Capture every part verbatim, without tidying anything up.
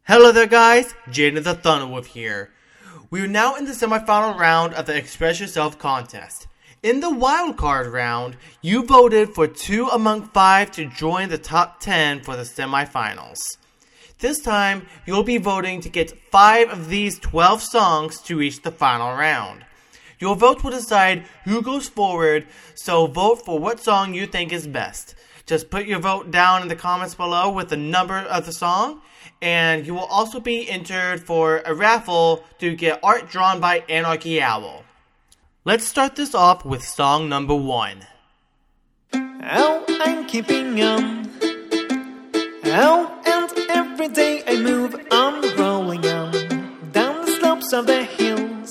Hello there guys, Jaden the Thunderwolf here. We are now in the semifinal round of the Express Yourself contest. In the wildcard round, you voted for two among five to join the top ten for the semifinals. This time, you'll be voting to get five of these twelve songs to reach the final round. Your votes will decide who goes forward, so vote for what song you think is best. Just put your vote down in the comments below with the number of the song, and you will also be entered for a raffle to get art drawn by Anarchy Owl. Let's start this off with song number one. Oh, I'm keeping on. Oh, and every day I move on, rolling on down the slopes of the hills,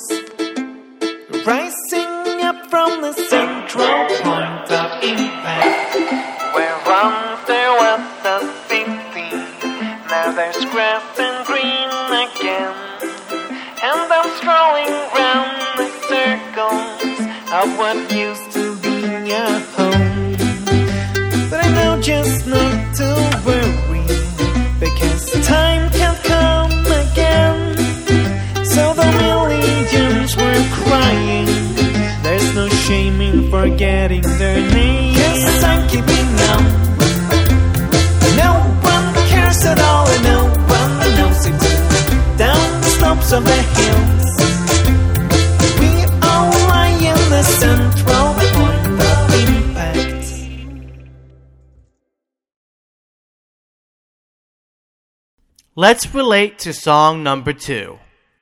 rising up from the central point of impact, where once there was a city, now there's grass and green again, and I'm strolling round the circles of what used to be a home. But I know just not to worry, because time can't come again. So the millions were crying, there's no shame in forgetting their names. Yes, I'm keeping on. No one cares at all, and no one knows it. Down the slopes of the hills, we all lie in the central point of impact. Let's relate to song number two.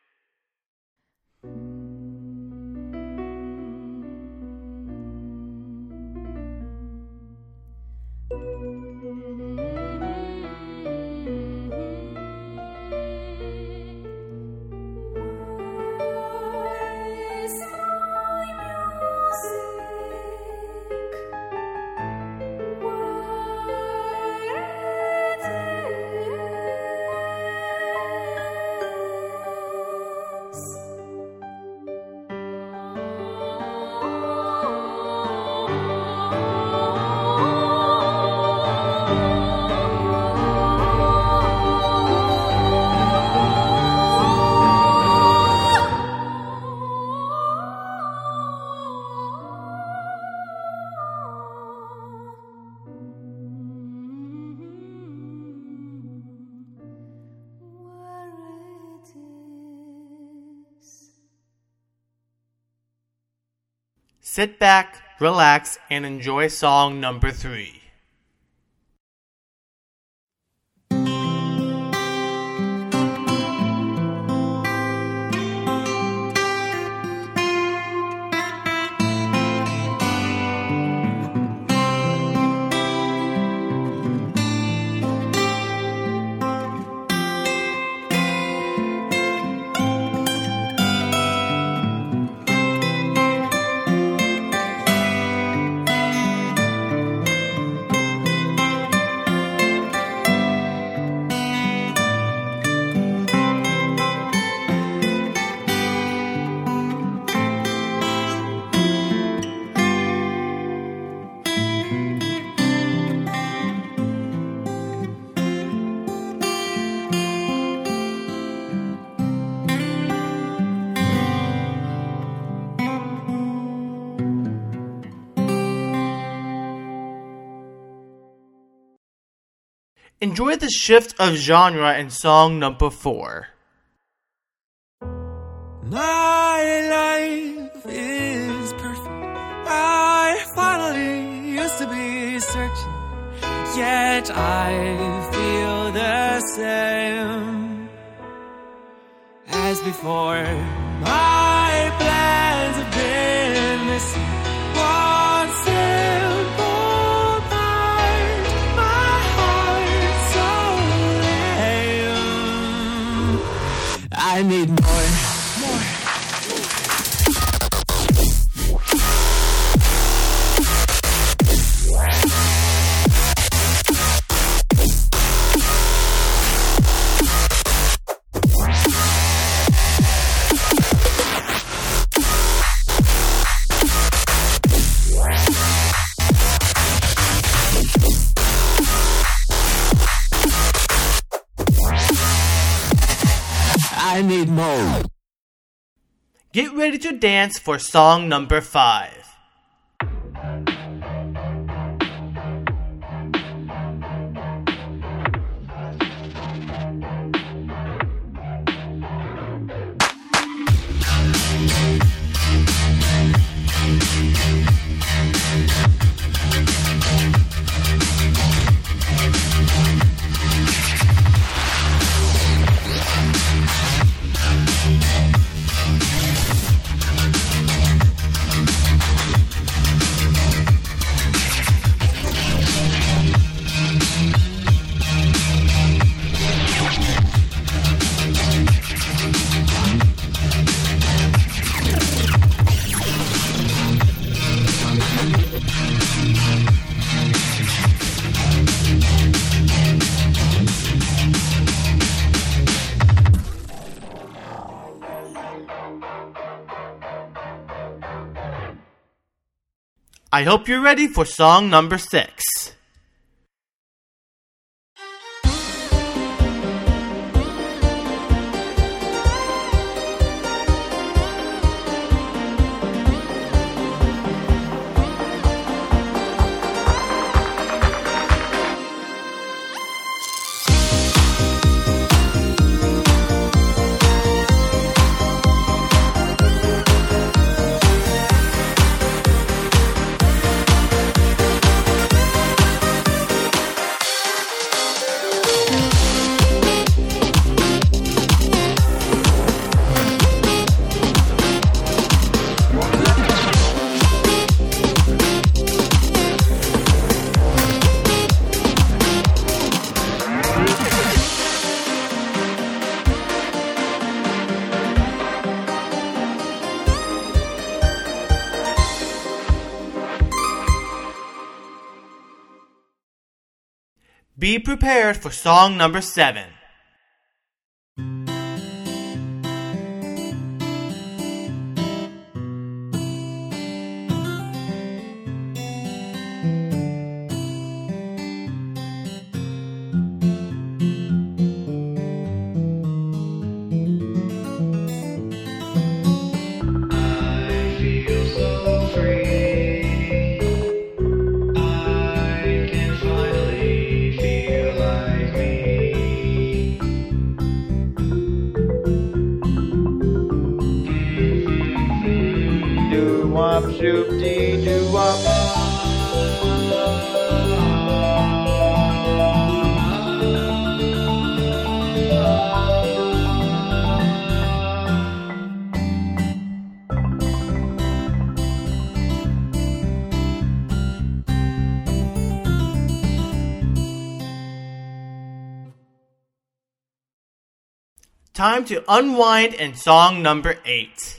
Sit back, relax, and enjoy song number three. Enjoy the shift of genre in song number four. My life is perfect. I finally used to be searching, yet I feel the same as before. My plans have been missing one simple part. My heart's so lame. I need more, more. I need more. Get ready to dance for song number five. I hope you're ready for song number six. Be prepared for song number seven. Time to unwind in song number eight.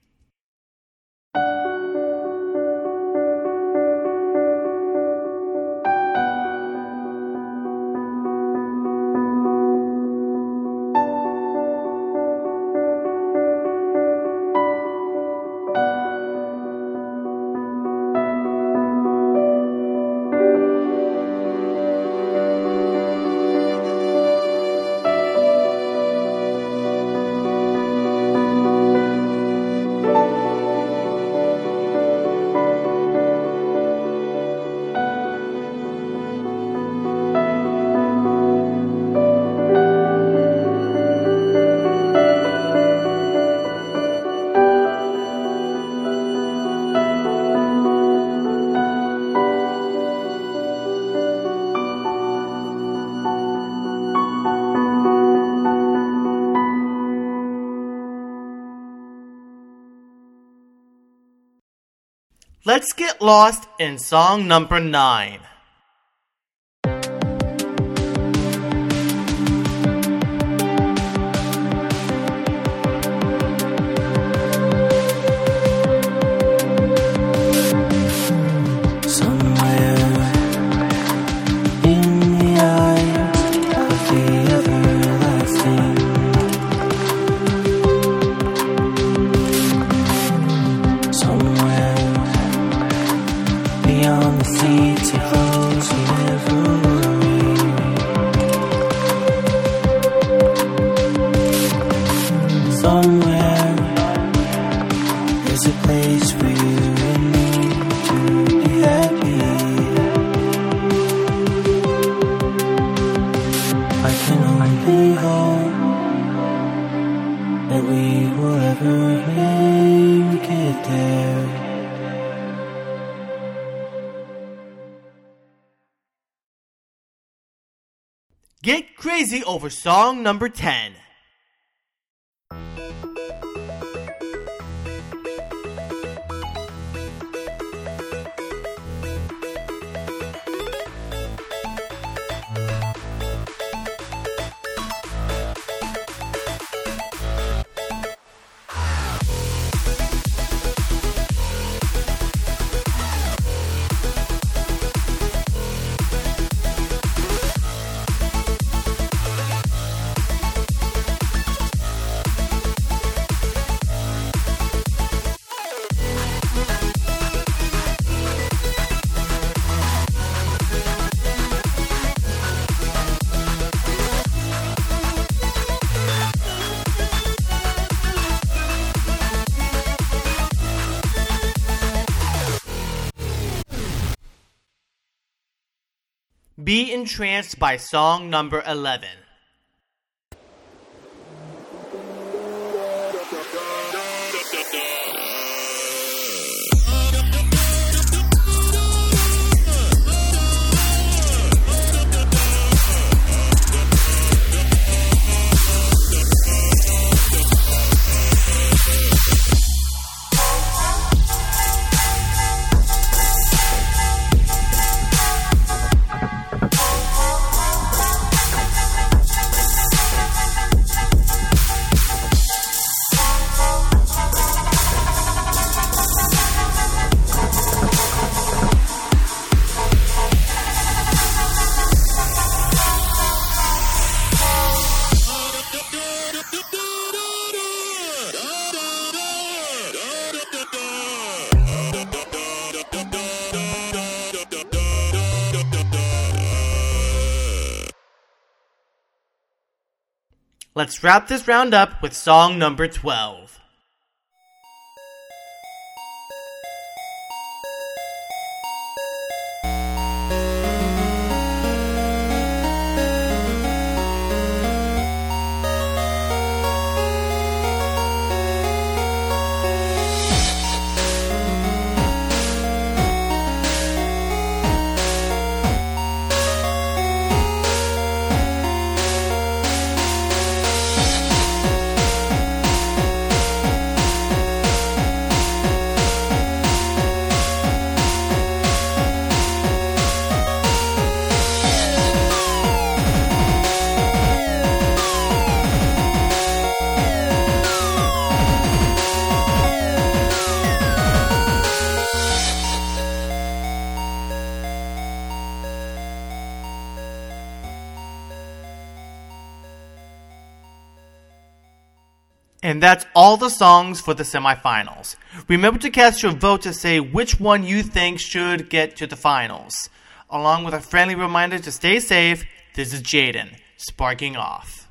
Let's get lost in song number nine. Beyond the sea to somewhere. There's a place for you and me to be happy. I can only hope that we will ever make it there. Get crazy over song number ten. Be entranced by song number eleven. Let's wrap this round up with song number twelve. And that's all the songs for the semifinals. Remember to cast your vote to say which one you think should get to the finals. Along with a friendly reminder to stay safe, this is Jaden, sparking off.